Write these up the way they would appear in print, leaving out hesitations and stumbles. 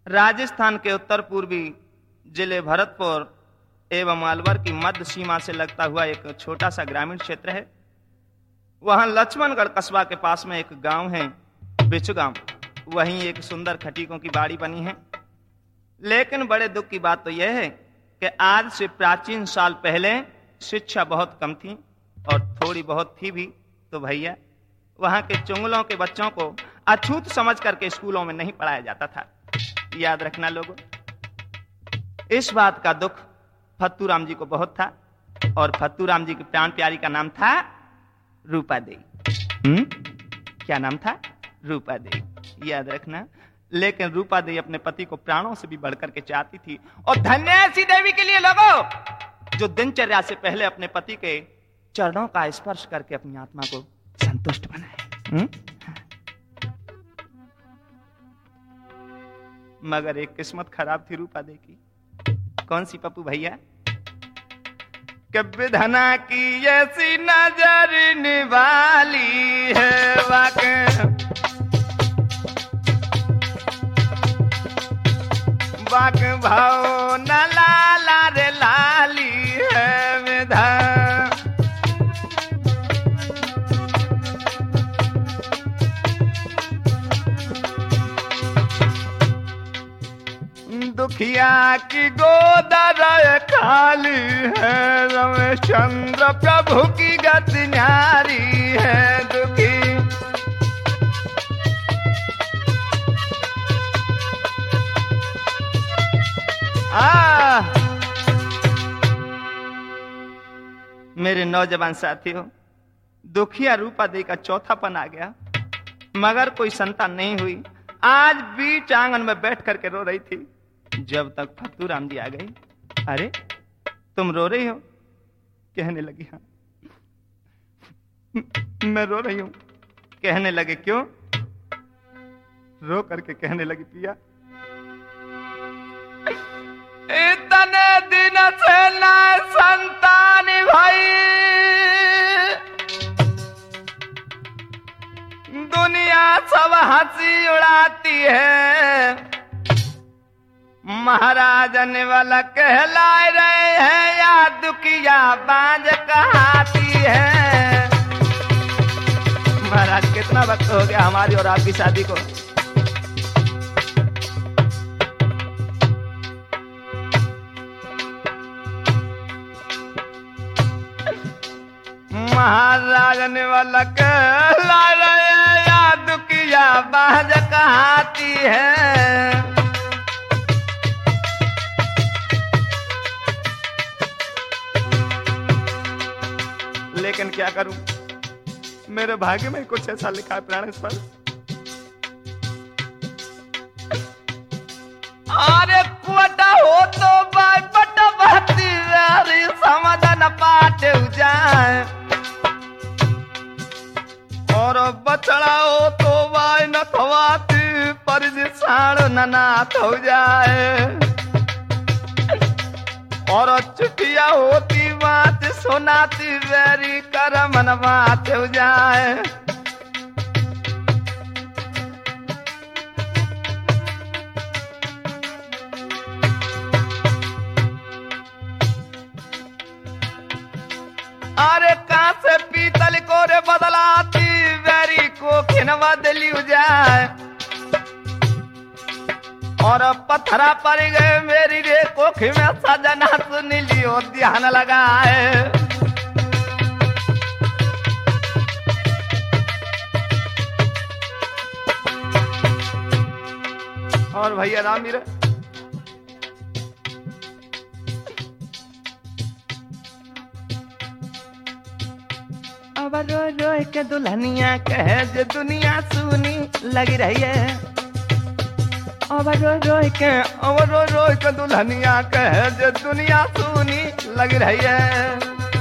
राजस्थान के उत्तर पूर्वी जिले भरतपुर एवं अलवर की मध्य सीमा से लगता हुआ एक छोटा सा ग्रामीण क्षेत्र है। वहां लक्ष्मणगढ़ कस्बा के पास में एक गांव है, बिचु गांव। वहीं एक सुंदर खटीकों की बाड़ी बनी है। लेकिन बड़े दुख की बात तो यह है कि आज से प्राचीन साल पहले शिक्षा बहुत कम थी, और थोड़ी बहुत थी भी तो भैया वहां के चुंगलों के बच्चों को अछूत समझ करके स्कूलों में नहीं पढ़ाया जाता था। याद रखना लोगों, इस बात का दुख फत्तूराम जी को बहुत था, और फत्तूराम जी की प्राण प्यारी का नाम था रूपा देवी। क्या नाम था? रूपा देवी। याद रखना। लेकिन रूपा देवी अपने पति को प्राणों से भी बढ़कर के चाहती थी, और धन्य ऐसी देवी के लिए लोगों जो दिनचर्या से पहले अपने पति के चरणों का स्पर्श करके अपनी आत्मा को संतुष्ट बनाए। मगर एक किस्मत खराब थी रूपा देवी की। कौन सी पप्पू भैया? कि विधना की ऐसी नजर निवाली है वाक भाव न लाला रे लाली है विधा। दुखिया की गोद खाली है, रमेश चंद्र प्रभु की गति न्यारी है दुखी। मेरे नौजवान साथियों, दुखिया रूपा देवी का चौथापन आ गया, मगर कोई संतान नहीं हुई। आज बीच आंगन में बैठ करके रो रही थी, जब तक फत्तूराम जी आ गई। अरे तुम रो रही हो? कहने लगी हाँ मैं रो रही हूं। कहने लगे क्यों? रो करके कहने लगी पिया, इतने दिन से ना संतान भाई, दुनिया सब हंसी उड़ाती है। महाराजन वाला कहलाए रहे हैं, या दुखिया बांझ कहाती है। महाराज कितना वक्त हो गया हमारी और आपकी शादी को। महाराजन वाला कहलाए रहे हैं, या दुखिया बांझ कहाती है। लेकिन क्या करूं, मेरे भाग्य में कुछ ऐसा लिखा है प्राणेश्वर। अरे कुटा हो तो बाई बटा बहती रे, समाधान पाटे जाए, और बछड़ा हो तो बाई न थवाती पर साड़ नाथ हो जाए, और चुटिया होती बात सुनाती वेरी कर मन बात हो जाए। अरे कहां से पीतल को रे बदलाती वेरी को खिन बदली हो जाए, और पत्थरा पर गए मेरी रे कोखी में सजना सुन लियो ध्यान लगाए। और भैया राम मेरे अब रो रो के दुल्हनिया कहे जो दुनिया सुनी लगी रही है। अब रो रो के दुल्हनिया कहे जो दुनिया सुनी लग रही है।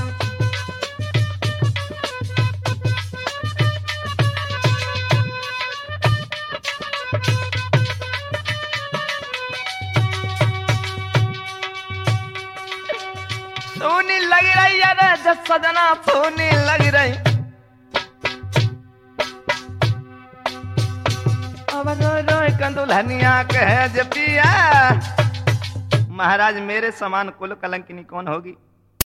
सोनी लग रही है रे, जब सजना सोनी लग रही। अब रो रो दुल्हनिया कहे जे पिया, महाराज मेरे समान कुल कलंकिनी कौन होगी।